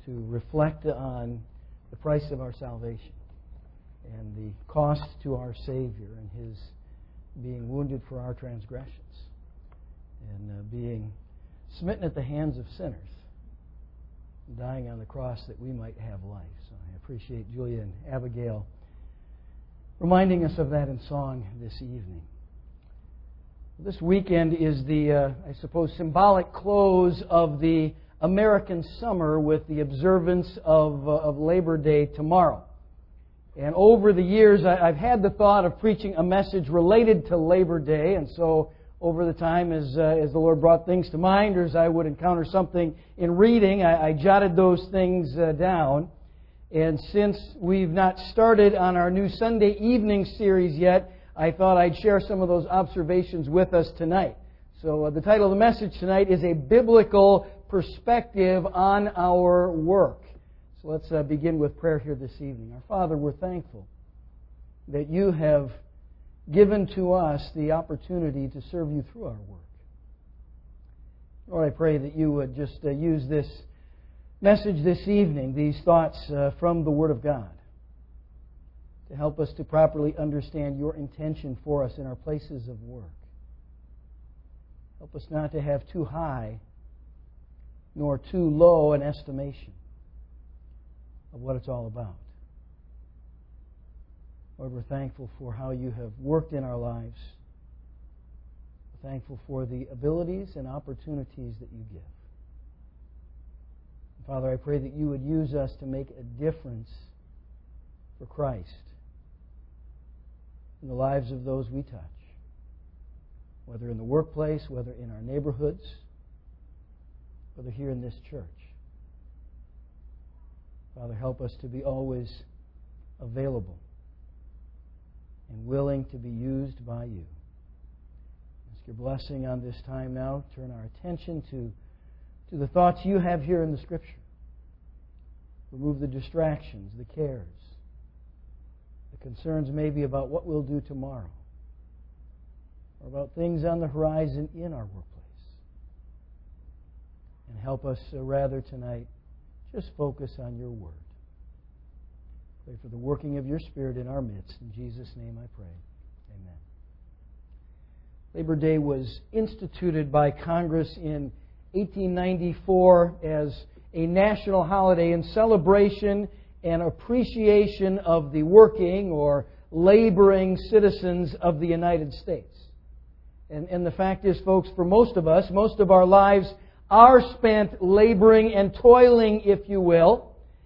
to reflect on the price of our salvation and the cost to our Savior and His being wounded for our transgressions and being smitten at the hands of sinners, dying on the cross that we might have life. So I appreciate Julia and Abigail reminding us of that in song this evening. This weekend is the, I suppose, symbolic close of the American summer with the observance of Labor Day tomorrow. And over the years, I've had the thought of preaching a message related to Labor Day, and so over the time, as the Lord brought things to mind, or as I would encounter something in reading, I jotted those things down. And since we've not started on our new Sunday evening series yet, I thought I'd share some of those observations with us tonight. So the title of the message tonight is A Biblical Perspective on Our Work. So let's begin with prayer here this evening. Our Father, we're thankful that You have given to us the opportunity to serve You through our work. Lord, I pray that You would just use this message this evening, these thoughts from the Word of God, to help us to properly understand Your intention for us in our places of work. Help us not to have too high nor too low an estimation of what it's all about. Lord, we're thankful for how You have worked in our lives. We're thankful for the abilities and opportunities that You give. And Father, I pray that You would use us to make a difference for Christ in the lives of those we touch, whether in the workplace, whether in our neighborhoods, whether here in this church. Father, help us to be always available and willing to be used by You. Ask Your blessing on this time now. Turn our attention to the thoughts You have here in the Scripture. Remove the distractions, the cares, the concerns maybe about what we'll do tomorrow, or about things on the horizon in our workplace. And help us rather tonight just focus on Your Word. Pray for the working of Your Spirit in our midst. In Jesus' name I pray. Amen. Labor Day was instituted by Congress in 1894 as a national holiday in celebration and appreciation of the working or laboring citizens of the United States. And the fact is, folks, for most of us, most of our lives are spent laboring and toiling, if you will.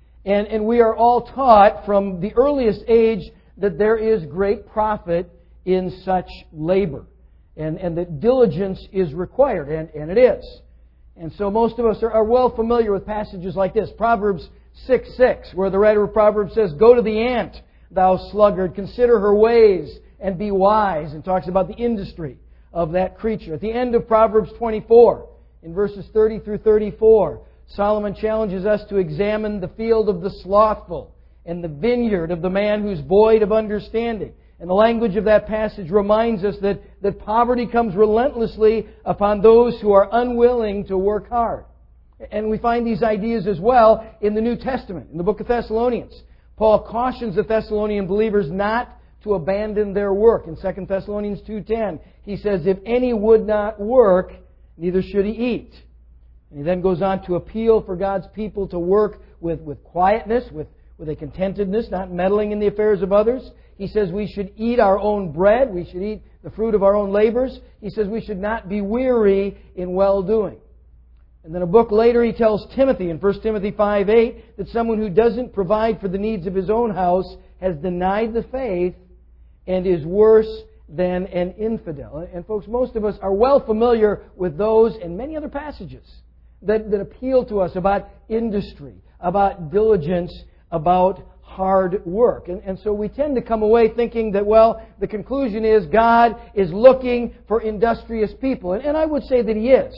And we are all taught from the earliest age that there is great profit in such labor. And that diligence is required, and it is. And so most of us are well familiar with passages like this. Proverbs 6:6, where the writer of Proverbs says, "Go to the ant, thou sluggard, consider her ways and be wise," and talks about the industry of that creature. At the end of Proverbs 24, in verses 30 through 34, Solomon challenges us to examine the field of the slothful and the vineyard of the man who's void of understanding. And the language of that passage reminds us that poverty comes relentlessly upon those who are unwilling to work hard. And we find these ideas as well in the New Testament, in the book of Thessalonians. Paul cautions the Thessalonian believers not to abandon their work. In 2 Thessalonians 2:10, he says, "If any would not work, neither should he eat." And he then goes on to appeal for God's people to work with quietness, with a contentedness, not meddling in the affairs of others. He says we should eat our own bread. We should eat the fruit of our own labors. He says we should not be weary in well-doing. And then a book later he tells Timothy in 1 Timothy 5:8 that someone who doesn't provide for the needs of his own house has denied the faith and is worse than an infidel. And folks, most of us are well familiar with those and many other passages that appeal to us about industry, about diligence, about hard work. And so we tend to come away thinking that, well, the conclusion is God is looking for industrious people. And I would say that He is.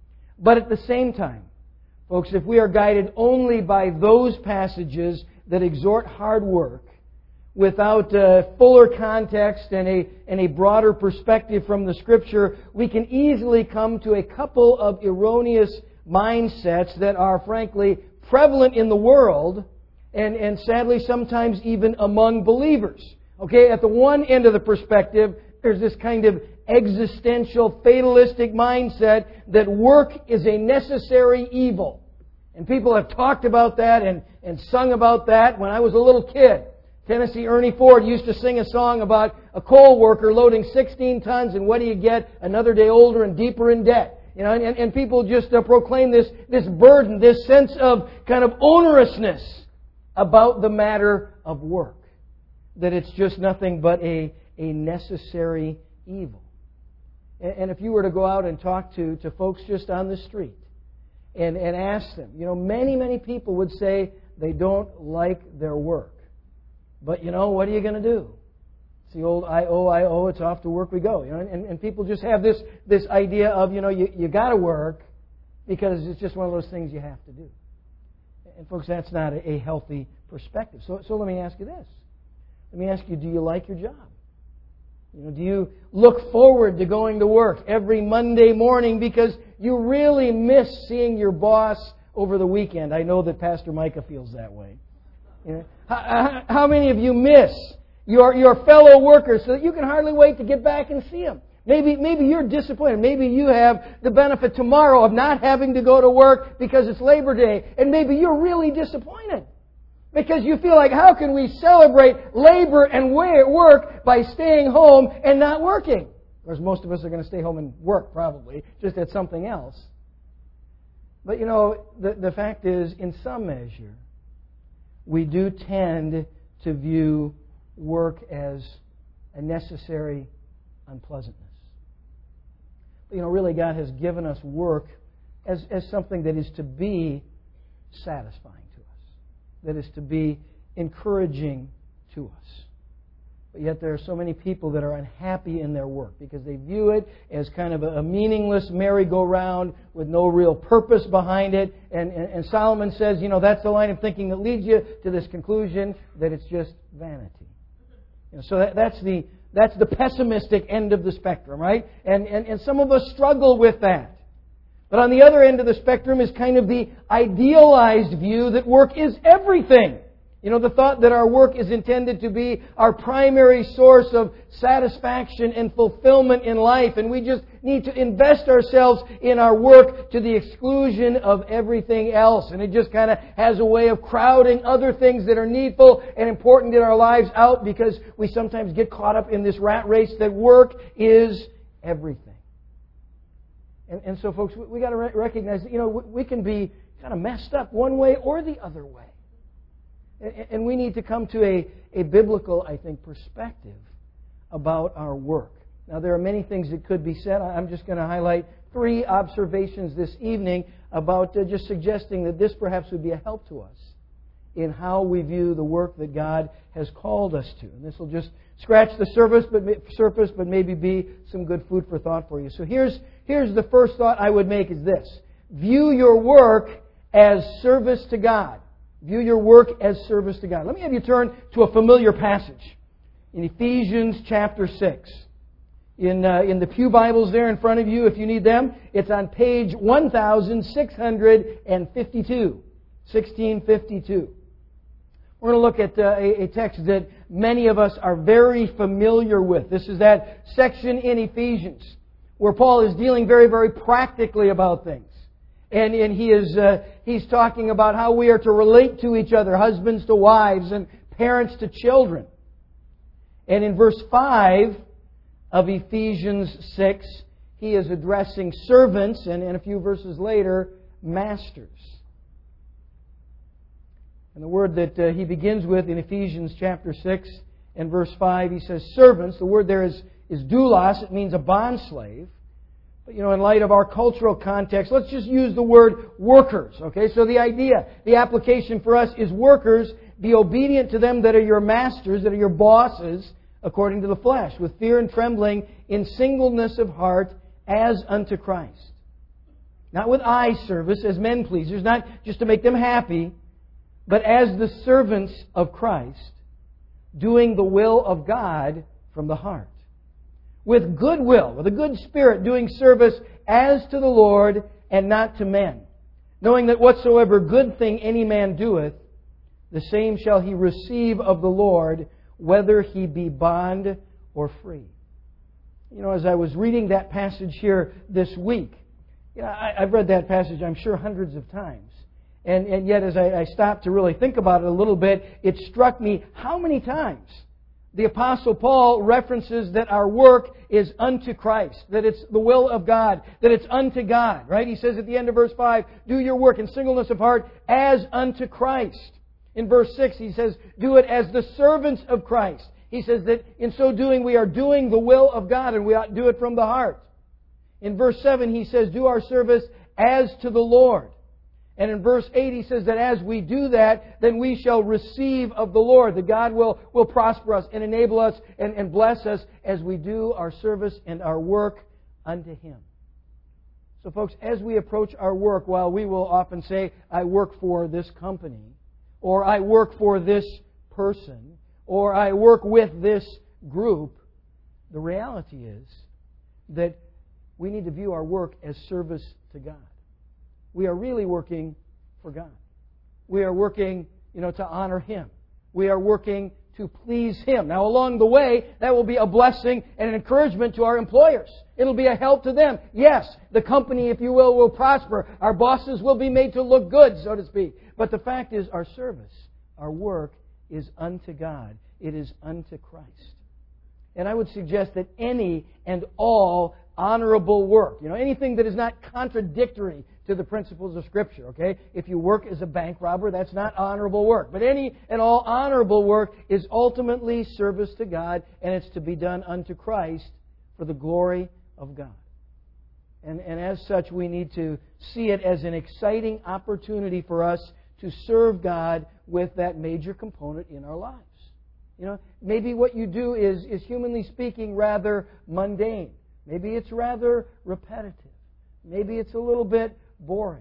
But at the same time, folks, if we are guided only by those passages that exhort hard work, without fuller context and a broader perspective from the Scripture, we can easily come to a couple of erroneous mindsets that are, frankly, prevalent in the world, and sadly sometimes even among believers. Okay, at the one end of the perspective, there's this kind of existential, fatalistic mindset that work is a necessary evil. And people have talked about that and sung about that. When I was a little kid, Tennessee Ernie Ford used to sing a song about a coal worker loading 16 tons, and what do you get? Another day older and deeper in debt. You know, and people just proclaim this burden, this sense of kind of onerousness about the matter of work. That it's just nothing but a necessary evil. And if you were to go out and talk to folks just on the street and ask them, you know, many people would say they don't like their work. But, you know, what are you going to do? It's the old I owe, it's off to work we go. You know, and people just have this idea of, you know, you got to work because it's just one of those things you have to do. And folks, that's not a healthy perspective. So let me ask you this. Let me ask you, do you like your job? You know, do you look forward to going to work every Monday morning because you really miss seeing your boss over the weekend? I know that Pastor Micah feels that way. You know, how many of you miss your fellow workers so that you can hardly wait to get back and see them? Maybe you're disappointed. Maybe you have the benefit tomorrow of not having to go to work because it's Labor Day, and maybe you're really disappointed. Because you feel like, how can we celebrate labor and work by staying home and not working? Of course, most of us are going to stay home and work, probably, just at something else. But, you know, the fact is, in some measure, we do tend to view work as a necessary unpleasantness. But, you know, really, God has given us work as something that is to be satisfying. That is to be encouraging to us. But yet there are so many people that are unhappy in their work because they view it as kind of a meaningless merry-go-round with no real purpose behind it. And Solomon says, you know, that's the line of thinking that leads you to this conclusion that it's just vanity. You know, so that's the pessimistic end of the spectrum, right? And some of us struggle with that. But on the other end of the spectrum is kind of the idealized view that work is everything. You know, the thought that our work is intended to be our primary source of satisfaction and fulfillment in life, and we just need to invest ourselves in our work to the exclusion of everything else. And it just kind of has a way of crowding other things that are needful and important in our lives out because we sometimes get caught up in this rat race that work is everything. And so, folks, we got to recognize that, you know, we can be kind of messed up one way or the other way. And we need to come to a biblical, I think, perspective about our work. Now, there are many things that could be said. I'm just going to highlight 3 observations this evening about just suggesting that this perhaps would be a help to us in how we view the work that God has called us to. And this will just scratch the surface, but maybe be some good food for thought for you. So here's the first thought I would make is this. View your work as service to God. View your work as service to God. Let me have you turn to a familiar passage in Ephesians chapter 6. In the Pew Bibles there in front of you, if you need them, it's on page 1652. 1652. We're going to look at a text that many of us are very familiar with. This is that section in Ephesians where Paul is dealing very, very practically about things. And he's talking about how we are to relate to each other, husbands to wives and parents to children. And in verse 5 of Ephesians 6, he is addressing servants, and a few verses later, masters. And the word that he begins with in Ephesians chapter 6 and verse 5, he says servants. The word there is doulos. It means a bondslave. But, you know, in light of our cultural context, let's just use the word workers. Okay, so the application for us is workers, be obedient to them that are your masters, that are your bosses, according to the flesh, with fear and trembling, in singleness of heart, as unto Christ. Not with eye service, as men pleasers, not just to make them happy, but as the servants of Christ, doing the will of God from the heart. With goodwill, with a good spirit, doing service as to the Lord and not to men, knowing that whatsoever good thing any man doeth, the same shall he receive of the Lord, whether he be bond or free. You know, as I was reading that passage here this week, I've read that passage, I'm sure, hundreds of times. And yet, as I stopped to really think about it a little bit, it struck me how many times the Apostle Paul references that our work is unto Christ, that it's the will of God, that it's unto God, right? He says at the end of verse 5, do your work in singleness of heart as unto Christ. In verse 6, he says, do it as the servants of Christ. He says that in so doing, we are doing the will of God, and we ought to do it from the heart. In verse 7, he says, do our service as to the Lord. And in verse 8, he says that as we do that, then we shall receive of the Lord. That God will prosper us and enable us and bless us as we do our service and our work unto Him. So folks, as we approach our work, while we will often say, I work for this company, or I work for this person, or I work with this group, the reality is that we need to view our work as service to God. We are really working for God. We are working, to honor Him. We are working to please Him. Now, along the way, that will be a blessing and an encouragement to our employers. It'll be a help to them. Yes, the company, if you will prosper. Our bosses will be made to look good, so to speak. But the fact is, our service, our work, is unto God. It is unto Christ. And I would suggest that any and all honorable work, anything that is not contradictory to the principles of Scripture, okay? If you work as a bank robber, that's not honorable work. But any and all honorable work is ultimately service to God, and it's to be done unto Christ for the glory of God. And as such, we need to see it as an exciting opportunity for us to serve God with that major component in our lives. Maybe what you do is humanly speaking, rather mundane. Maybe it's rather repetitive. Maybe it's a little bit boring.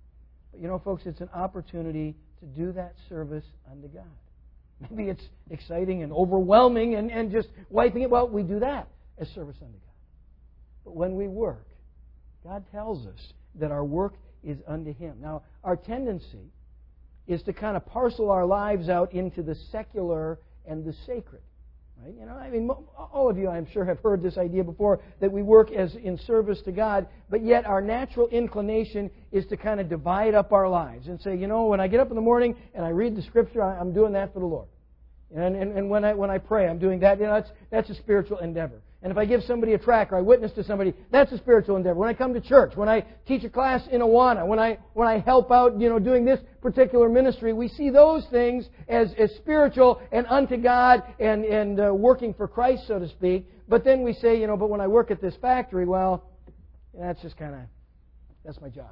But folks, it's an opportunity to do that service unto God. Maybe it's exciting and overwhelming and just wiping it. Well, we do that as service unto God. But when we work, God tells us that our work is unto Him. Now, our tendency is to kind of parcel our lives out into the secular and the sacred. Right? All of you, I'm sure, have heard this idea before, that we work as in service to God, but yet our natural inclination is to kind of divide up our lives and say, when I get up in the morning and I read the Scripture, I'm doing that for the Lord. And when I pray, I'm doing that. That's a spiritual endeavor. And if I give somebody a tract or I witness to somebody, that's a spiritual endeavor. When I come to church, when I teach a class in Awana, when I help out, doing this particular ministry, we see those things as spiritual and unto God and working for Christ, so to speak. But then we say, but when I work at this factory, well, that's just that's my job.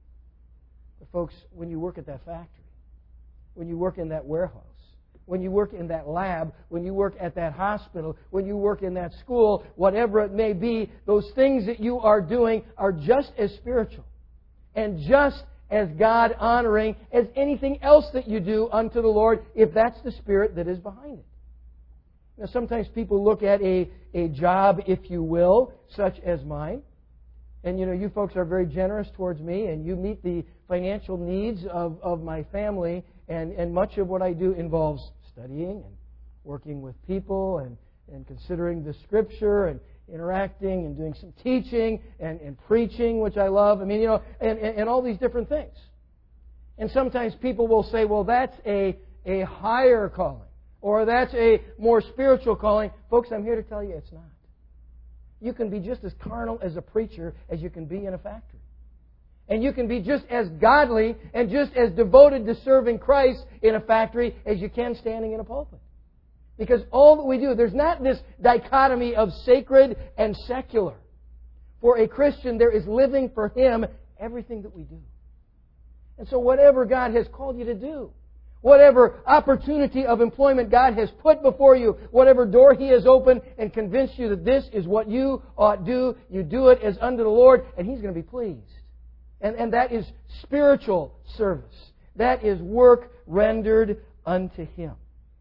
But folks, when you work at that factory, when you work in that warehouse, when you work in that lab, when you work at that hospital, when you work in that school, whatever it may be, those things that you are doing are just as spiritual and just as God-honoring as anything else that you do unto the Lord, if that's the spirit that is behind it. Now, sometimes people look at a job, if you will, such as mine, and you folks are very generous towards me, and you meet the financial needs of my family, and much of what I do involves studying and working with people and considering the Scripture and interacting and doing some teaching and preaching, which I love. And all these different things. And sometimes people will say, well, that's a higher calling, or that's a more spiritual calling. Folks, I'm here to tell you it's not. You can be just as carnal as a preacher as you can be in a factory. And you can be just as godly and just as devoted to serving Christ in a factory as you can standing in a pulpit. Because all that we do, there's not this dichotomy of sacred and secular. For a Christian, there is living for Him everything that we do. And so whatever God has called you to do, whatever opportunity of employment God has put before you, whatever door He has opened and convinced you that this is what you ought do, you do it as unto the Lord, and He's going to be pleased. And that is spiritual service. That is work rendered unto Him.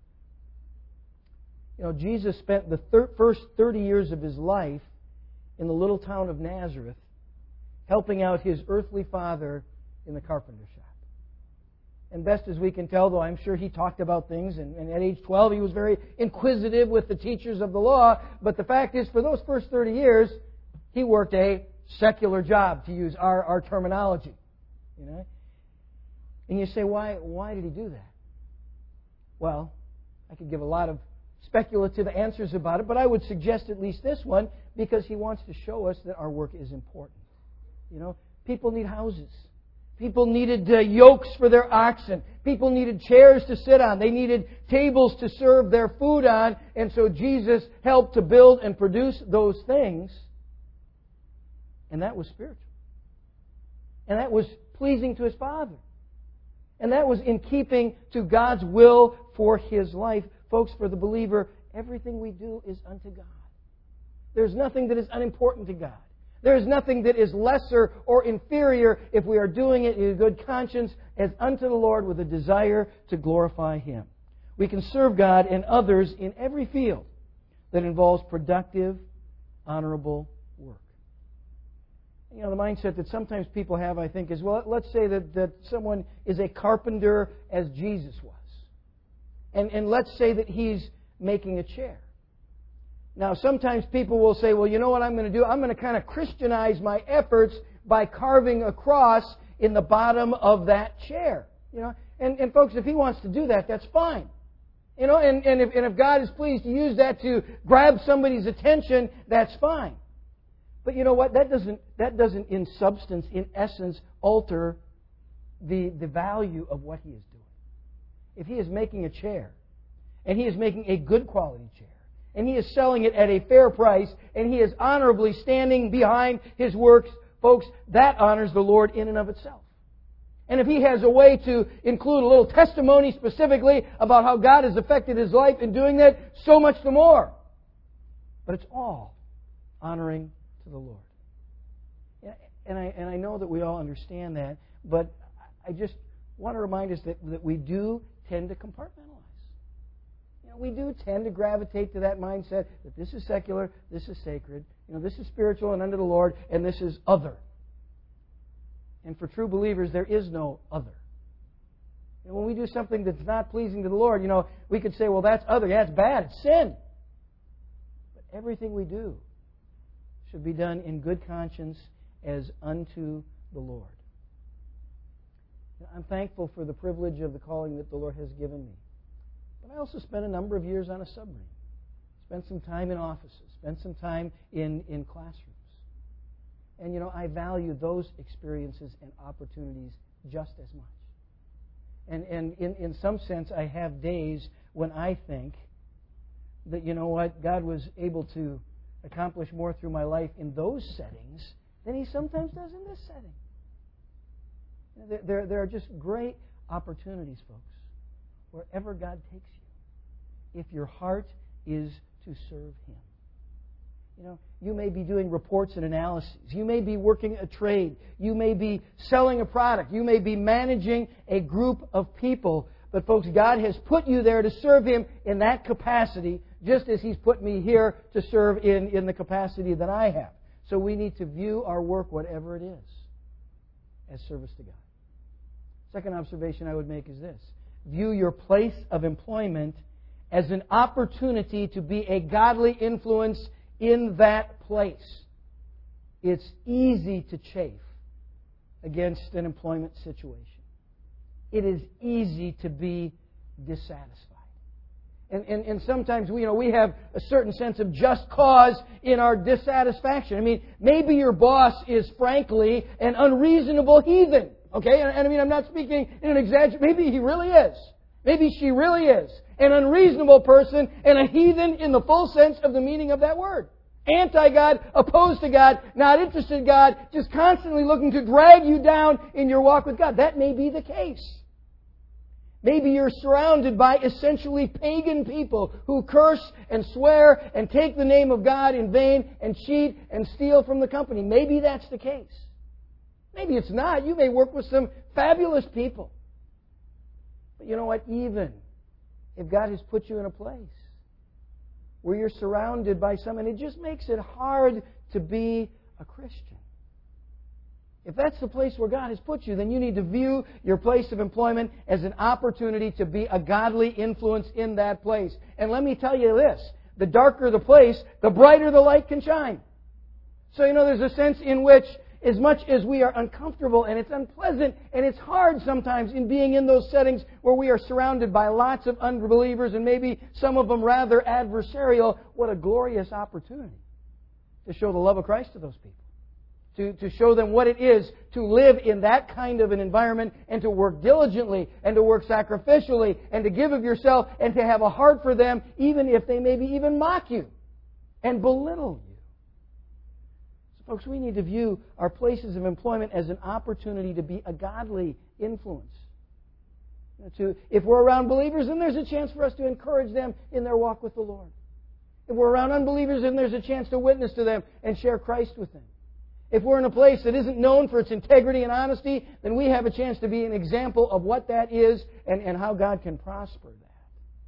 Jesus spent the first 30 years of His life in the little town of Nazareth, helping out His earthly father in the carpenter shop. And best as we can tell, though I'm sure he talked about things, and at age 12 he was very inquisitive with the teachers of the law, but the fact is, for those first 30 years, he worked a secular job, to use our terminology. You know? And you say, why did he do that? Well, I could give a lot of speculative answers about it, but I would suggest at least this one, because he wants to show us that our work is important. You know, people need houses. People needed yokes for their oxen. People needed chairs to sit on. They needed tables to serve their food on. And so Jesus helped to build and produce those things. And that was spiritual. And that was pleasing to His Father. And that was in keeping to God's will for His life. Folks, for the believer, everything we do is unto God. There's nothing that is unimportant to God. There is nothing that is lesser or inferior if we are doing it in a good conscience as unto the Lord with a desire to glorify Him. We can serve God and others in every field that involves productive, honorable work. You know, the mindset that sometimes people have, I think, is, well, let's say that someone is a carpenter as Jesus was. And let's say that he's making a chair. Now, sometimes people will say, well, you know what I'm going to do? I'm going to kind of Christianize my efforts by carving a cross in the bottom of that chair. You know, and folks, if he wants to do that, that's fine. You know, and if God is pleased to use that to grab somebody's attention, that's fine. But you know what? That doesn't in substance, in essence, alter the value of what he is doing. If he is making a chair, and he is making a good quality chair, and he is selling it at a fair price, and he is honorably standing behind his works, folks, that honors the Lord in and of itself. And if he has a way to include a little testimony specifically about how God has affected his life in doing that, so much the more. But it's all honoring to the Lord. And I know that we all understand that, but I just want to remind us that we do tend to compartmentalize. We do tend to gravitate to that mindset that this is secular, this is sacred, this is spiritual and unto the Lord, and this is other. And for true believers, there is no other. And when we do something that's not pleasing to the Lord, we could say, well, that's other. Yeah, it's bad. It's sin. But everything we do should be done in good conscience as unto the Lord. I'm thankful for the privilege of the calling that the Lord has given me. But I also spent a number of years on a submarine. Spent some time in offices. Spent some time in classrooms. And, I value those experiences and opportunities just as much. And in some sense, I have days when I think that, God was able to accomplish more through my life in those settings than He sometimes does in this setting. There are just great opportunities, folks, wherever God takes you, if your heart is to serve Him. You may be doing reports and analyses. You may be working a trade. You may be selling a product. You may be managing a group of people. But folks, God has put you there to serve Him in that capacity, just as He's put me here to serve in the capacity that I have. So we need to view our work, whatever it is, as service to God. Second observation I would make is this. View your place of employment as an opportunity to be a godly influence in that place. It's easy to chafe against an employment situation. It is easy to be dissatisfied. And sometimes we have a certain sense of just cause in our dissatisfaction. Maybe your boss is frankly an unreasonable heathen. Okay? And I'm not speaking in an exaggeration. Maybe he really is. Maybe she really is an unreasonable person and a heathen in the full sense of the meaning of that word. Anti-God, opposed to God, not interested in God, just constantly looking to drag you down in your walk with God. That may be the case. Maybe you're surrounded by essentially pagan people who curse and swear and take the name of God in vain and cheat and steal from the company. Maybe that's the case. Maybe it's not. You may work with some fabulous people. But you know what? Even if God has put you in a place where you're surrounded by someone, it just makes it hard to be a Christian. If that's the place where God has put you, then you need to view your place of employment as an opportunity to be a godly influence in that place. And let me tell you this, the darker the place, the brighter the light can shine. So, there's a sense in which, as much as we are uncomfortable and it's unpleasant and it's hard sometimes in being in those settings where we are surrounded by lots of unbelievers and maybe some of them rather adversarial, what a glorious opportunity to show the love of Christ to those people. To show them what it is to live in that kind of an environment and to work diligently and to work sacrificially and to give of yourself and to have a heart for them even if they maybe even mock you and belittle you. Folks, we need to view our places of employment as an opportunity to be a godly influence. If we're around believers, then there's a chance for us to encourage them in their walk with the Lord. If we're around unbelievers, then there's a chance to witness to them and share Christ with them. If we're in a place that isn't known for its integrity and honesty, then we have a chance to be an example of what that is and how God can prosper that.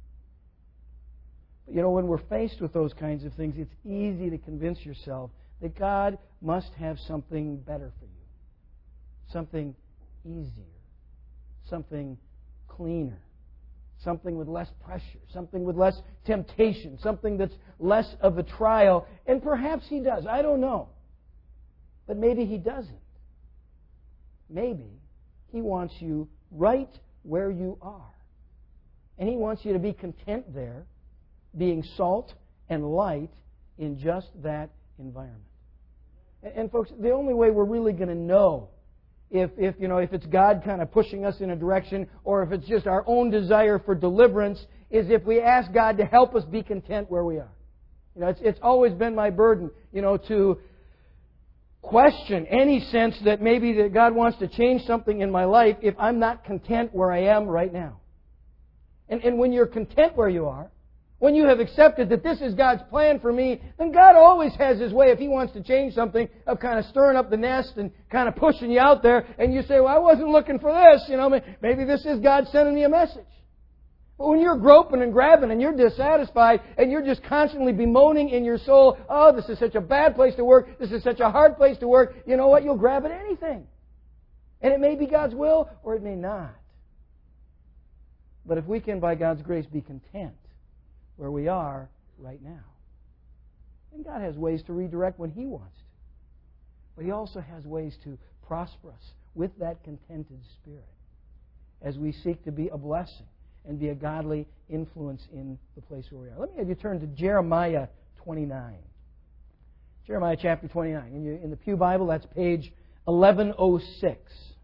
But when we're faced with those kinds of things, it's easy to convince yourself that God must have something better for you. Something easier. Something cleaner. Something with less pressure. Something with less temptation. Something that's less of a trial. And perhaps He does. I don't know. But maybe He doesn't. Maybe He wants you right where you are. And He wants you to be content there, being salt and light in just that environment. And folks, the only way we're really going to know if it's God kind of pushing us in a direction or if it's just our own desire for deliverance is if we ask God to help us be content where we are. It's always been my burden, to question any sense that maybe that God wants to change something in my life if I'm not content where I am right now. And when you're content where you are, when you have accepted that this is God's plan for me, then God always has His way, if He wants to change something, of kind of stirring up the nest and kind of pushing you out there. And you say, well, I wasn't looking for this. Maybe this is God sending me a message. But when you're groping and grabbing and you're dissatisfied and you're just constantly bemoaning in your soul, oh, this is such a bad place to work. This is such a hard place to work. You know what? You'll grab at anything. And it may be God's will or it may not. But if we can, by God's grace, be content where we are right now. And God has ways to redirect when He wants to. But He also has ways to prosper us with that contented spirit as we seek to be a blessing and be a godly influence in the place where we are. Let me have you turn to Jeremiah 29. Jeremiah chapter 29. In the Pew Bible, that's page 1106.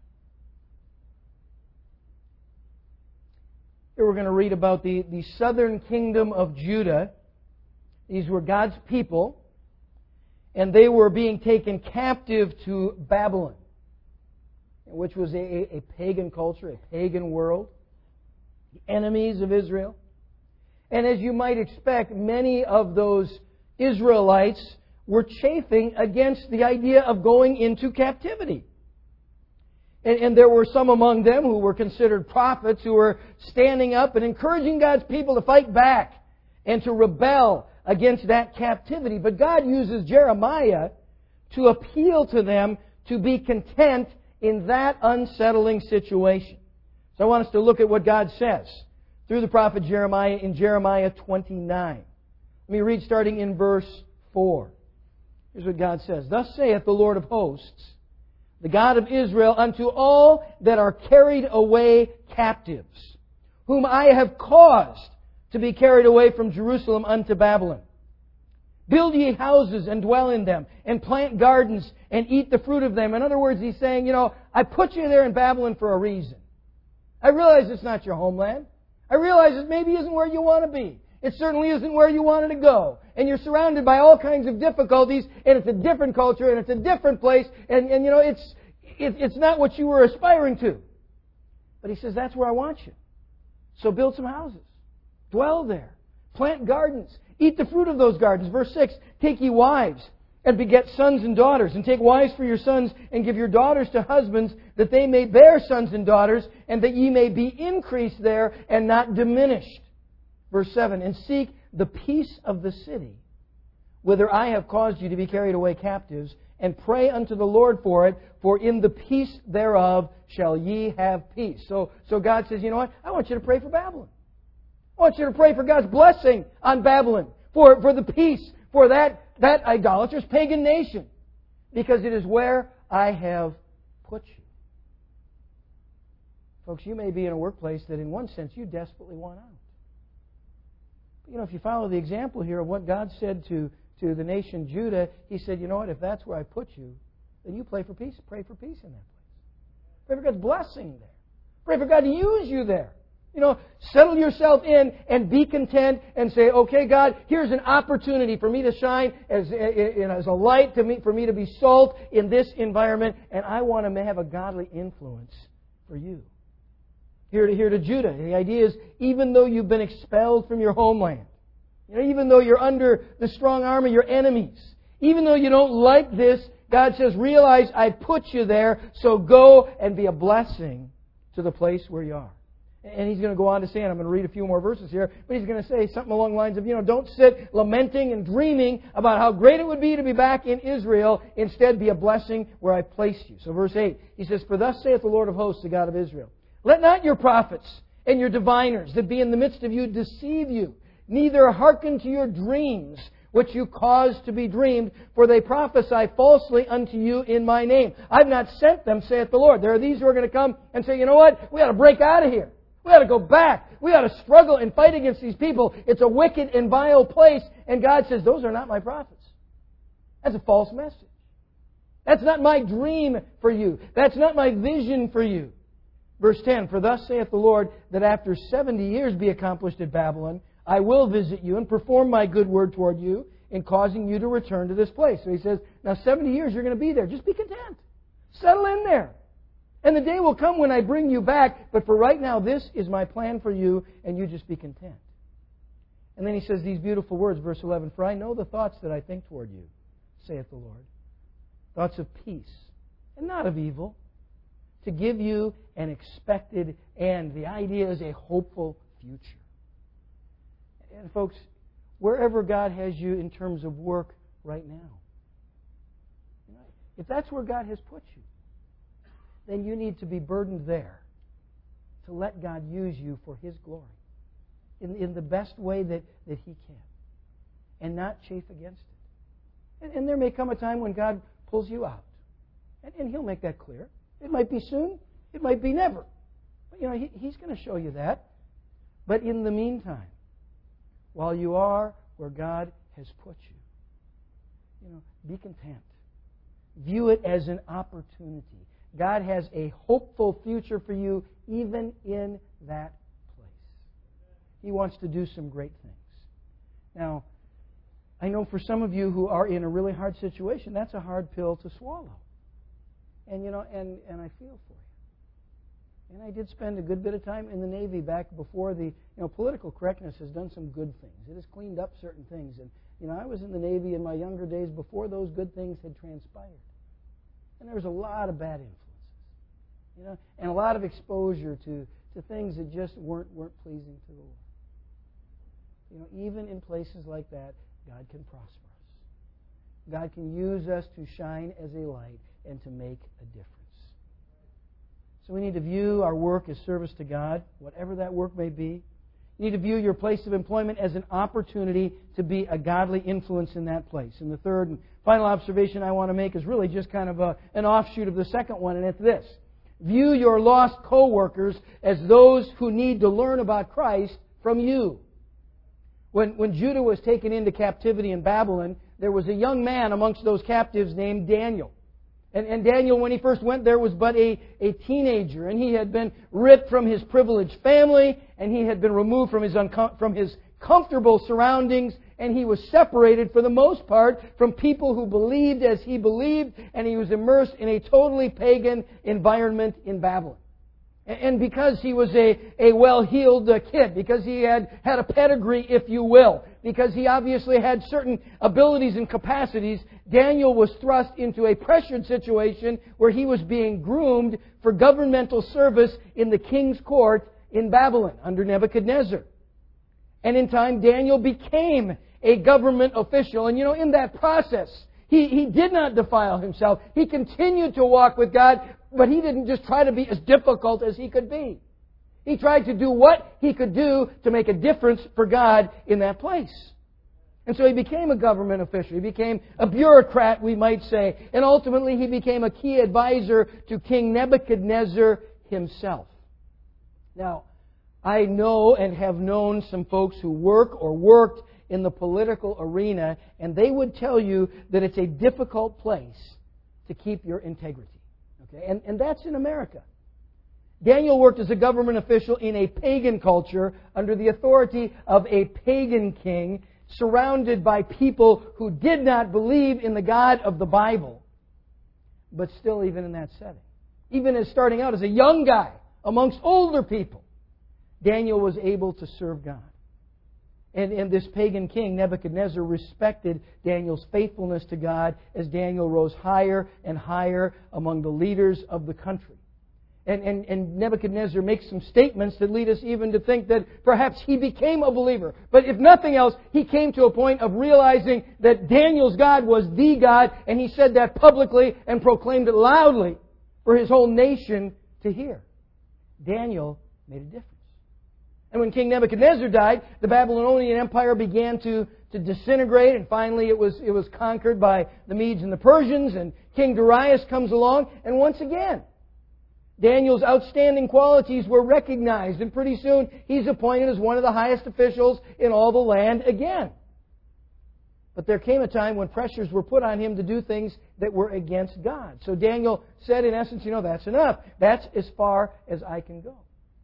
Here we're going to read about the southern kingdom of Judah. These were God's people, and they were being taken captive to Babylon, which was a pagan culture, a pagan world, the enemies of Israel. And as you might expect, many of those Israelites were chafing against the idea of going into captivity. And there were some among them who were considered prophets who were standing up and encouraging God's people to fight back and to rebel against that captivity. But God uses Jeremiah to appeal to them to be content in that unsettling situation. So I want us to look at what God says through the prophet Jeremiah in Jeremiah 29. Let me read starting in verse 4. Here's what God says. Thus saith the Lord of hosts, the God of Israel, unto all that are carried away captives, whom I have caused to be carried away from Jerusalem unto Babylon. Build ye houses and dwell in them, and plant gardens and eat the fruit of them. In other words, He's saying, I put you there in Babylon for a reason. I realize it's not your homeland. I realize it maybe isn't where you want to be. It certainly isn't where you wanted to go. And you're surrounded by all kinds of difficulties, and it's a different culture, and it's a different place, and it's not what you were aspiring to. But He says, that's where I want you. So build some houses. Dwell there. Plant gardens. Eat the fruit of those gardens. Verse 6, take ye wives, and beget sons and daughters, and take wives for your sons, and give your daughters to husbands, that they may bear sons and daughters, and that ye may be increased there, and not diminished. Verse 7, and seek the peace of the city, whither I have caused you to be carried away captives, and pray unto the Lord for it, for in the peace thereof shall ye have peace. So God says, you know what? I want you to pray for Babylon. I want you to pray for God's blessing on Babylon, for the peace, for that idolatrous pagan nation, because it is where I have put you. Folks, you may be in a workplace that in one sense you desperately want out. But, you know, if you follow the example here of what God said to the nation Judah, He said, you know what, if that's where I put you, then you pray for peace in that place. Pray for God's blessing there. Pray for God to use you there. You know, settle yourself in and be content and say, okay, God, here's an opportunity for me to shine as a light, for me to be salt in this environment, and I want to have a godly influence for you. Here to Judah, the idea is, even though you've been expelled from your homeland, you know, even though you're under the strong arm of your enemies, even though you don't like this, God says, realize I put you there, so go and be a blessing to the place where you are. And He's going to go on to say, and I'm going to read a few more verses here, but He's going to say something along the lines of, you know, don't sit lamenting and dreaming about how great it would be to be back in Israel. Instead, be a blessing where I placed you. So verse 8, He says, for thus saith the Lord of hosts, the God of Israel, let not your prophets and your diviners that be in the midst of you deceive you, neither hearken to your dreams, which you cause to be dreamed, for they prophesy falsely unto you in my name. I've not sent them, saith the Lord. There are these who are going to come and say, you know what? We ought to break out of here. We ought to go back. We ought to struggle and fight against these people. It's a wicked and vile place. And God says, those are not my prophets. That's a false message. That's not my dream for you. That's not my vision for you. Verse 10, for thus saith the Lord, that after 70 years be accomplished at Babylon, I will visit you and perform my good word toward you in causing you to return to this place. So He says, now 70 years you're going to be there. Just be content. Settle in there. And the day will come when I bring you back, but for right now, this is my plan for you, and you just be content. And then He says these beautiful words, verse 11, for I know the thoughts that I think toward you, saith the Lord, thoughts of peace, and not of evil, to give you an expected end. The idea is a hopeful future. And folks, wherever God has you in terms of work right now, if that's where God has put you, then you need to be burdened there to let God use you for His glory in the best way that He can, and not chafe against it. And there may come a time when God pulls you out, and He'll make that clear. It might be soon, it might be never. But, you know, He's going to show you that. But in the meantime, while you are where God has put you, be content. View it as an opportunity. God has a hopeful future for you even in that place. He wants to do some great things. Now, I know for some of you who are in a really hard situation, that's a hard pill to swallow. And, and I feel for you. And I did spend a good bit of time in the Navy back before the, political correctness has done some good things. It has cleaned up certain things. And, I was in the Navy in my younger days before those good things had transpired. And there was a lot of bad influences, and a lot of exposure to things that just weren't pleasing to the Lord. Even in places like that, God can prosper us. God can use us to shine as a light and to make a difference. So we need to view our work as service to God, whatever that work may be. You need to view your place of employment as an opportunity to be a godly influence in that place. And the third and final observation I want to make is really just kind of an offshoot of the second one, and it's this. View your lost co-workers as those who need to learn about Christ from you. When Judah was taken into captivity in Babylon, there was a young man amongst those captives named Daniel. And Daniel, when he first went there, was but a teenager. And he had been ripped from his privileged family. And he had been removed from his comfortable surroundings. And he was separated, for the most part, from people who believed as he believed. And he was immersed in a totally pagan environment in Babylon. And because he was a well-heeled kid, because he had a pedigree, if you will, because he obviously had certain abilities and capacities, Daniel was thrust into a pressured situation where he was being groomed for governmental service in the king's court in Babylon under Nebuchadnezzar. And in time, Daniel became a government official. And in that process, He did not defile himself. He continued to walk with God, but he didn't just try to be as difficult as he could be. He tried to do what he could do to make a difference for God in that place. And so he became a government official. He became a bureaucrat, we might say. And ultimately he became a key advisor to King Nebuchadnezzar himself. Now, I know and have known some folks who work or worked in the political arena, and they would tell you that it's a difficult place to keep your integrity. Okay? And that's in America. Daniel worked as a government official in a pagan culture under the authority of a pagan king, surrounded by people who did not believe in the God of the Bible. But still, even in that setting, even as starting out as a young guy amongst older people, Daniel was able to serve God. And this pagan king, Nebuchadnezzar, respected Daniel's faithfulness to God as Daniel rose higher and higher among the leaders of the country. And Nebuchadnezzar makes some statements that lead us even to think that perhaps he became a believer. But if nothing else, he came to a point of realizing that Daniel's God was the God, and he said that publicly and proclaimed it loudly for his whole nation to hear. Daniel made a difference. And when King Nebuchadnezzar died, the Babylonian Empire began to disintegrate, and finally it was conquered by the Medes and the Persians, and King Darius comes along, and once again, Daniel's outstanding qualities were recognized, and pretty soon he's appointed as one of the highest officials in all the land again. But there came a time when pressures were put on him to do things that were against God. So Daniel said, in essence, that's enough. That's as far as I can go.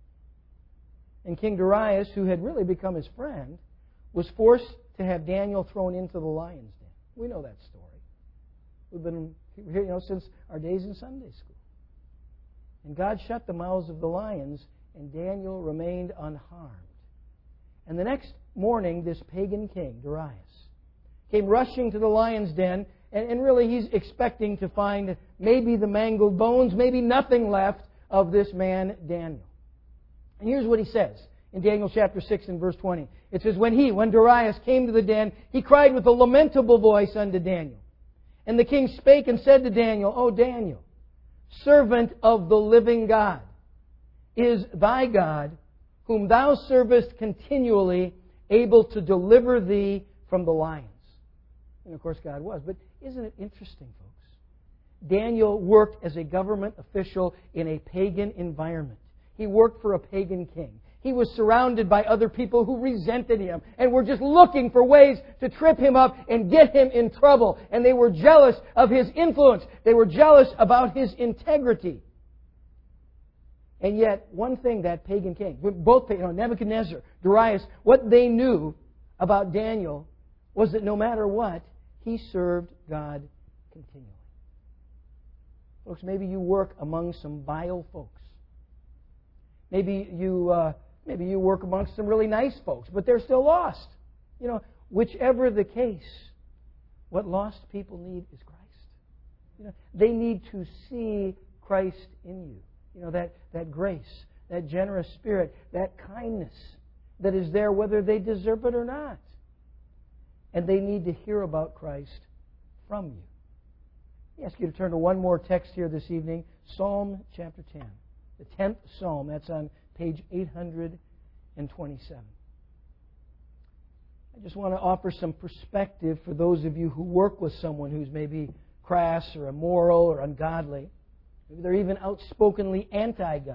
And King Darius, who had really become his friend, was forced to have Daniel thrown into the lion's den. We know that story. We've been here, since our days in Sunday school. And God shut the mouths of the lions, and Daniel remained unharmed. And the next morning, this pagan king, Darius, came rushing to the lion's den, and really he's expecting to find maybe the mangled bones, maybe nothing left of this man, Daniel. And here's what he says in Daniel chapter 6 and verse 20. It says, when Darius came to the den, he cried with a lamentable voice unto Daniel. And the king spake and said to Daniel, O Daniel, servant of the living God, is thy God, whom thou servest continually, able to deliver thee from the lions? And of course God was. But isn't it interesting, folks? Daniel worked as a government official in a pagan environment. He worked for a pagan king. He was surrounded by other people who resented him and were just looking for ways to trip him up and get him in trouble. And they were jealous of his influence. They were jealous about his integrity. And yet, one thing that pagan king, both Nebuchadnezzar, Darius, what they knew about Daniel was that no matter what, he served God continually. Folks, maybe you work among some vile folks. Maybe you work amongst some really nice folks, but they're still lost. Whichever the case, what lost people need is Christ. They need to see Christ in you. That grace, that generous spirit, that kindness that is there whether they deserve it or not. And they need to hear about Christ from you. I ask you to turn to one more text here this evening, Psalm chapter 10. The 10th Psalm, that's on page 827. I just want to offer some perspective for those of you who work with someone who's maybe crass or immoral or ungodly. Maybe they're even outspokenly anti-God.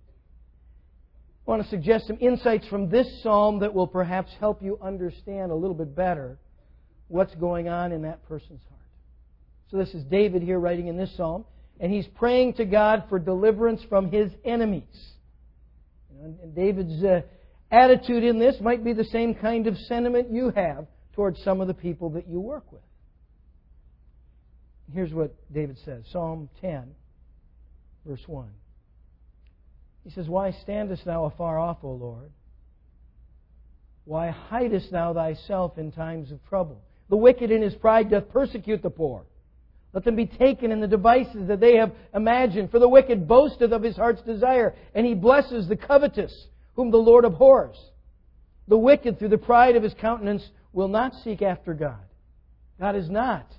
I want to suggest some insights from this psalm that will perhaps help you understand a little bit better what's going on in that person's heart. So this is David here writing in this psalm. And he's praying to God for deliverance from his enemies. And David's attitude in this might be the same kind of sentiment you have towards some of the people that you work with. Here's what David says, Psalm 10, verse 1. He says, Why standest thou afar off, O Lord? Why hidest thou thyself in times of trouble? The wicked in his pride doth persecute the poor. Let them be taken in the devices that they have imagined. For the wicked boasteth of his heart's desire, and he blesses the covetous, whom the Lord abhors. The wicked, through the pride of his countenance, will not seek after God. God is not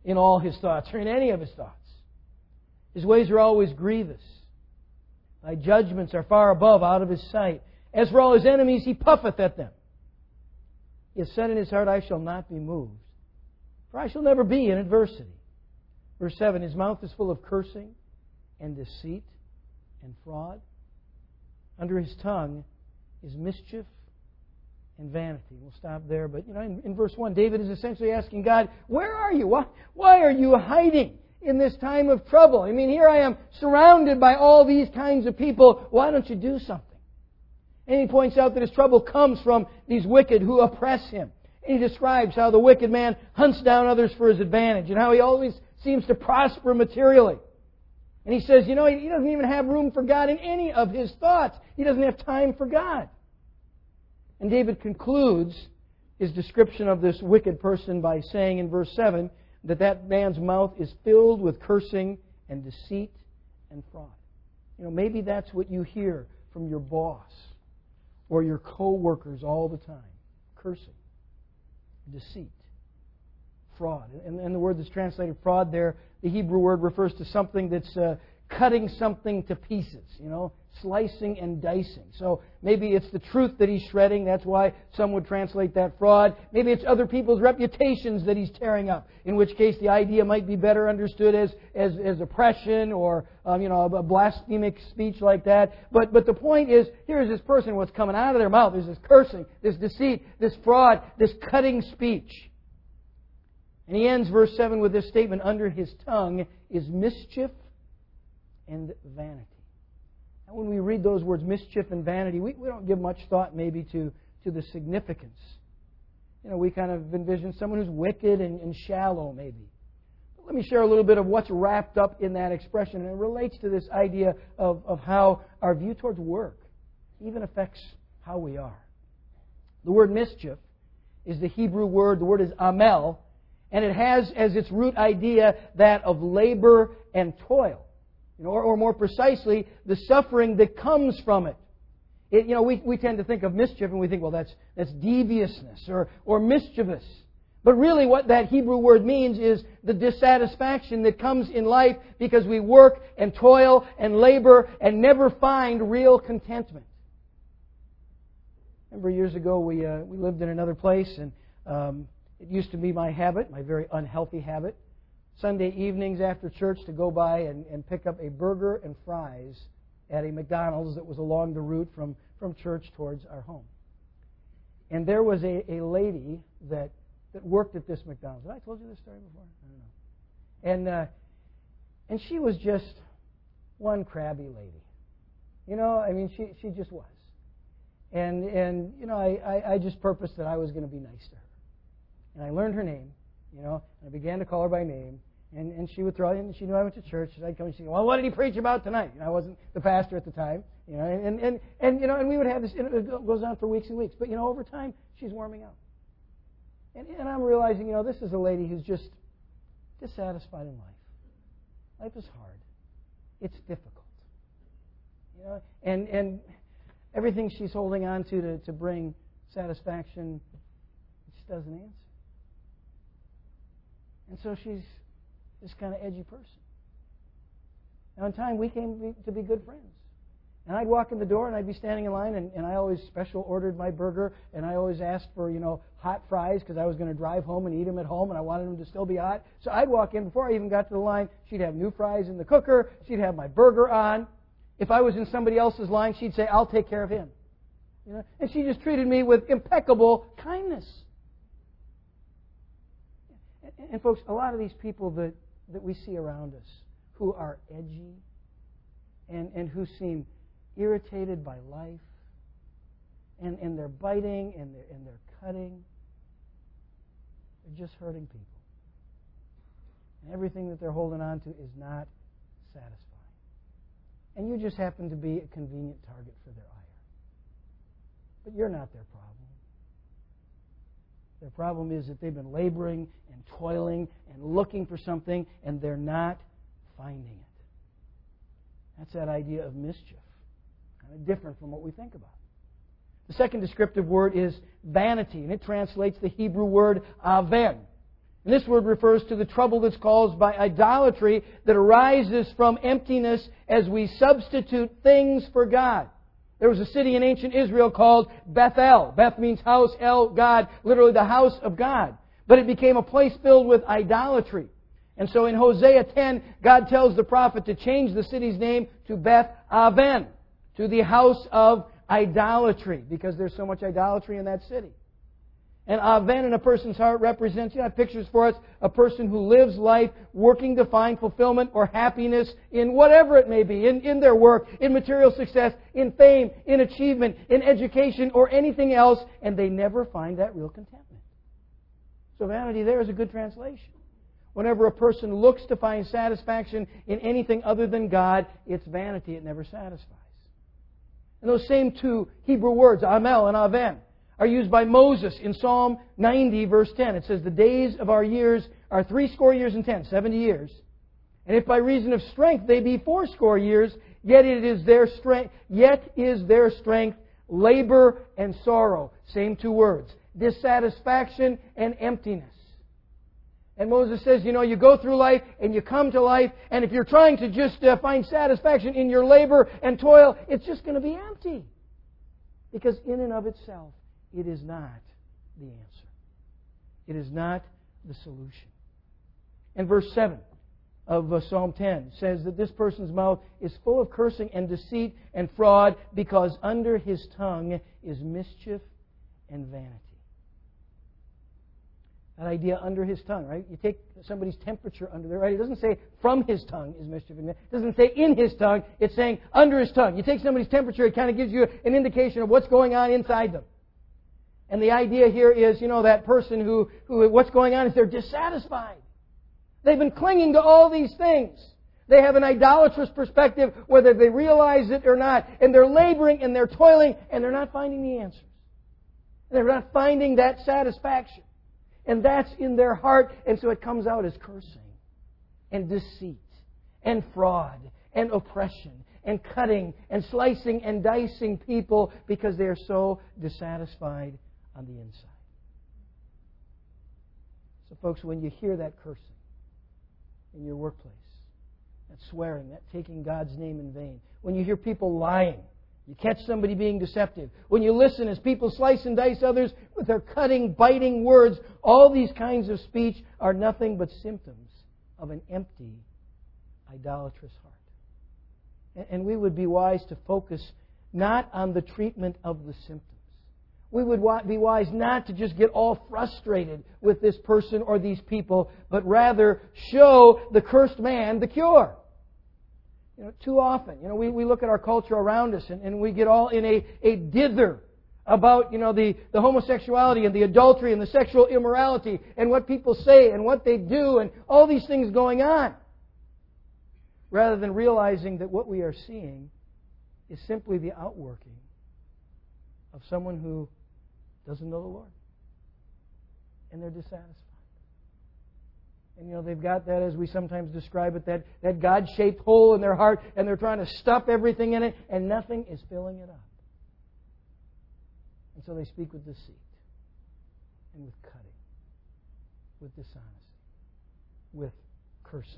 in all his thoughts or in any of his thoughts. His ways are always grievous. Thy judgments are far above out of his sight. As for all his enemies, he puffeth at them. He has said in his heart, I shall not be moved, for I shall never be in adversity. Verse 7, his mouth is full of cursing and deceit and fraud. Under his tongue is mischief and vanity. We'll stop there. But in verse 1, David is essentially asking God, where are you? Why are you hiding in this time of trouble? I mean, here I am surrounded by all these kinds of people. Why don't you do something? And he points out that his trouble comes from these wicked who oppress him. And he describes how the wicked man hunts down others for his advantage and how he always seems to prosper materially. And he says, he doesn't even have room for God in any of his thoughts. He doesn't have time for God. And David concludes his description of this wicked person by saying in verse 7 that man's mouth is filled with cursing and deceit and fraud. Maybe that's what you hear from your boss or your co-workers all the time. Cursing, deceit, fraud. And the word that's translated fraud there, the Hebrew word refers to something that's cutting something to pieces, slicing and dicing. So maybe it's the truth that he's shredding. That's why some would translate that fraud. Maybe it's other people's reputations that he's tearing up, in which case the idea might be better understood as oppression or a blasphemic speech like that. But the point is, here's this person, what's coming out of their mouth is this cursing, this deceit, this fraud, this cutting speech. And he ends verse 7 with this statement, under his tongue is mischief and vanity. And when we read those words, mischief and vanity, we don't give much thought maybe to the significance. We kind of envision someone who's wicked and shallow maybe. But let me share a little bit of what's wrapped up in that expression. And it relates to this idea of how our view towards work even affects how we are. The word mischief is the Hebrew word, the word is amel, and it has as its root idea that of labor and toil. Or more precisely, the suffering that comes from it. We tend to think of mischief and we think, well, that's deviousness or mischievous. But really what that Hebrew word means is the dissatisfaction that comes in life because we work and toil and labor and never find real contentment. Remember years ago we lived in another place, and it used to be my habit, my very unhealthy habit, Sunday evenings after church to go by and pick up a burger and fries at a McDonald's that was along the route from church towards our home. And there was a lady that worked at this McDonald's. Have I told you this story before? I don't know. And she was just one crabby lady. She just was. And I just purposed that I was going to be nice to her. And I learned her name, and I began to call her by name. And she would throw in, she knew I went to church, and I'd come and she'd go, well, what did he preach about tonight? I wasn't the pastor at the time, and we would have this, it goes on for weeks and weeks. But, over time, she's warming up. And I'm realizing, this is a lady who's just dissatisfied in life. Life is hard. It's difficult. And everything she's holding on to bring satisfaction, it just doesn't answer. And so she's this kind of edgy person. Now in time, we came to be good friends. And I'd walk in the door and I'd be standing in line, and I always special ordered my burger, and I always asked for, hot fries because I was going to drive home and eat them at home, and I wanted them to still be hot. So I'd walk in, before I even got to the line, she'd have new fries in the cooker, she'd have my burger on. If I was in somebody else's line, she'd say, I'll take care of him. And she just treated me with impeccable kindness. And folks, a lot of these people that we see around us who are edgy and who seem irritated by life, and they're biting and they're cutting, they're just hurting people. And everything that they're holding on to is not satisfying. And you just happen to be a convenient target for their ire. But you're not their problem. Their problem is that they've been laboring and toiling and looking for something, and they're not finding it. That's that idea of mischief. Kind of different from what we think about. The second descriptive word is vanity, and it translates the Hebrew word aven. And this word refers to the trouble that's caused by idolatry that arises from emptiness as we substitute things for God. There was a city in ancient Israel called Bethel. Beth means house, El, God, literally the house of God. But it became a place filled with idolatry. And so in Hosea 10, God tells the prophet to change the city's name to Beth Aven, to the house of idolatry, because there's so much idolatry in that city. And Aven in a person's heart represents, pictures for us, a person who lives life working to find fulfillment or happiness in whatever it may be, in their work, in material success, in fame, in achievement, in education, or anything else, and they never find that real contentment. So vanity there is a good translation. Whenever a person looks to find satisfaction in anything other than God, it's vanity. It never satisfies. And those same two Hebrew words, Amel and Aven, are used by Moses in Psalm 90, verse 10. It says, "The days of our years are 70 years and 10, 70 years. And if by reason of strength they be 80 years, yet is their strength labor and sorrow." Same two words. Dissatisfaction and emptiness. And Moses says, you go through life and you come to life, and if you're trying to just find satisfaction in your labor and toil, it's just going to be empty. Because in and of itself, it is not the answer. It is not the solution. And verse 7 of Psalm 10 says that this person's mouth is full of cursing and deceit and fraud, because under his tongue is mischief and vanity. That idea, under his tongue, right? You take somebody's temperature under there, right? It doesn't say from his tongue is mischief and vanity. It doesn't say in his tongue. It's saying under his tongue. You take somebody's temperature, it kind of gives you an indication of what's going on inside them. And the idea here is, that person who what's going on is they're dissatisfied. They've been clinging to all these things. They have an idolatrous perspective, whether they realize it or not. And they're laboring and they're toiling and they're not finding the answers. They're not finding that satisfaction. And that's in their heart. And so it comes out as cursing and deceit and fraud and oppression and cutting and slicing and dicing people, because they are so dissatisfied on the inside. So folks, when you hear that cursing in your workplace, that swearing, that taking God's name in vain, when you hear people lying, you catch somebody being deceptive, when you listen as people slice and dice others with their cutting, biting words, all these kinds of speech are nothing but symptoms of an empty, idolatrous heart. And we would be wise to focus not on the treatment of the symptoms. We would be wise not to just get all frustrated with this person or these people, but rather show the cursed man the cure. Too often, we look at our culture around us and we get all in a dither about, the homosexuality and the adultery and the sexual immorality and what people say and what they do and all these things going on, rather than realizing that what we are seeing is simply the outworking of someone who doesn't know the Lord. And they're dissatisfied. And they've got that, as we sometimes describe it, that God-shaped hole in their heart, and they're trying to stuff everything in it, and nothing is filling it up. And so they speak with deceit, and with cutting, with dishonesty, with cursing.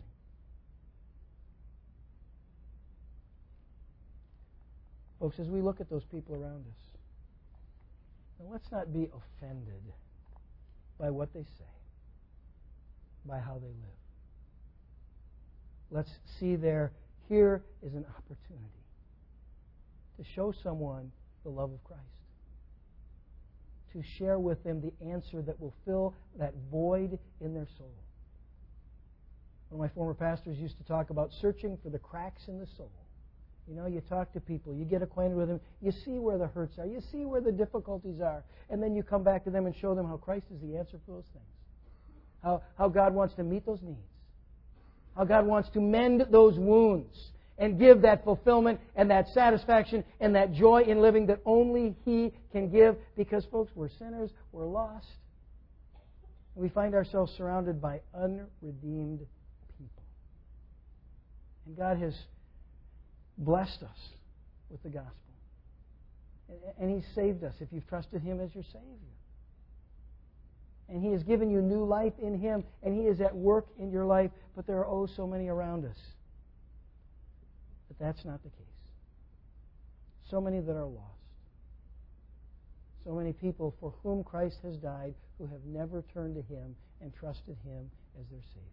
Folks, as we look at those people around us, now let's not be offended by what they say, by how they live. Let's see here is an opportunity to show someone the love of Christ, to share with them the answer that will fill that void in their soul. One of my former pastors used to talk about searching for the cracks in the soul. You talk to people, you get acquainted with them, you see where the hurts are, you see where the difficulties are, and then you come back to them and show them how Christ is the answer for those things. How God wants to meet those needs. How God wants to mend those wounds and give that fulfillment and that satisfaction and that joy in living that only He can give. Because, folks, we're sinners, we're lost. We find ourselves surrounded by unredeemed people. And God has blessed us with the gospel. And He's saved us if you've trusted Him as your Savior. And He has given you new life in Him, and He is at work in your life, but there are so many around us. But that's not the case. So many that are lost. So many people for whom Christ has died who have never turned to Him and trusted Him as their Savior.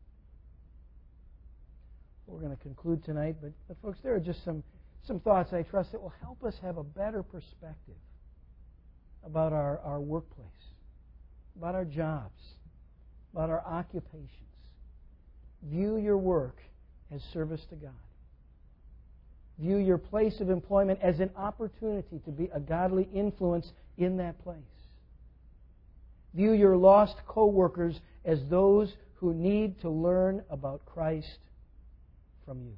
We're going to conclude tonight, but folks, there are just some thoughts I trust that will help us have a better perspective about our workplace, about our jobs, about our occupations. View your work as service to God. View your place of employment as an opportunity to be a godly influence in that place. View your lost co-workers as those who need to learn about Christ from you.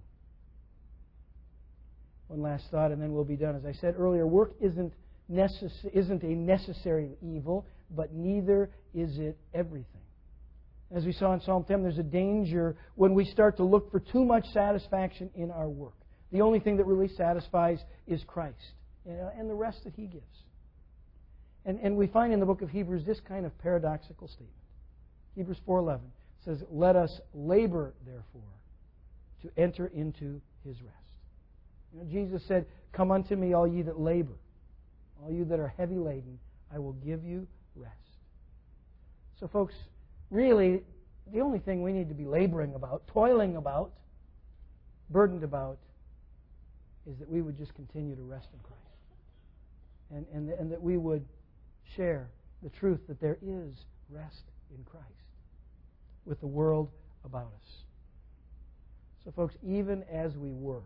One last thought, and then we'll be done. As I said earlier, work isn't a necessary evil, but neither is it everything. As we saw in Psalm 10, there's a danger when we start to look for too much satisfaction in our work. The only thing that really satisfies is Christ, and the rest that He gives. And we find in the book of Hebrews this kind of paradoxical statement. Hebrews 4:11 says, "Let us labor, therefore, to enter into His rest." You know, Jesus said, "Come unto me, all ye that labor, all you that are heavy laden, I will give you rest." So, folks, really, the only thing we need to be laboring about, toiling about, burdened about, is that we would just continue to rest in Christ. And that we would share the truth that there is rest in Christ with the world about us. So, folks, even as we work,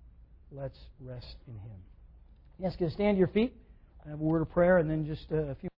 let's rest in Him. Yes, can you stand to your feet? I have a word of prayer and then just a few